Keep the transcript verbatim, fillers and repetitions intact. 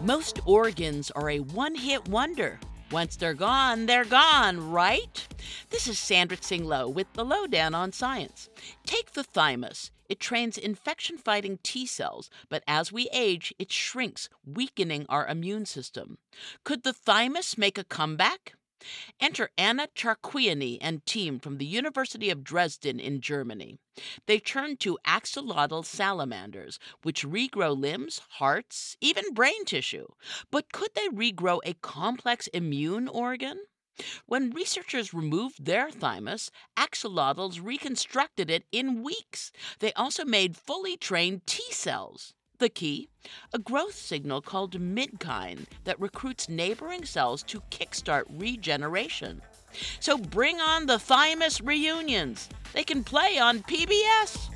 Most organs are a one-hit wonder. Once they're gone, they're gone, right? This is Sandra Tsing Loh with the Lowdown on Science. Take the thymus. It trains infection-fighting T cells, but as we age, it shrinks, weakening our immune system. Could the thymus make a comeback? Enter Anna Charquiani and team from the University of Dresden in Germany. They turned to axolotl salamanders, which regrow limbs, hearts, even brain tissue. But could they regrow a complex immune organ? When researchers removed their thymus, axolotls reconstructed it in weeks. They also made fully trained T cells. The key? A growth signal called midkine that recruits neighboring cells to kickstart regeneration. So bring on the thymus reunions. They can play on P B S.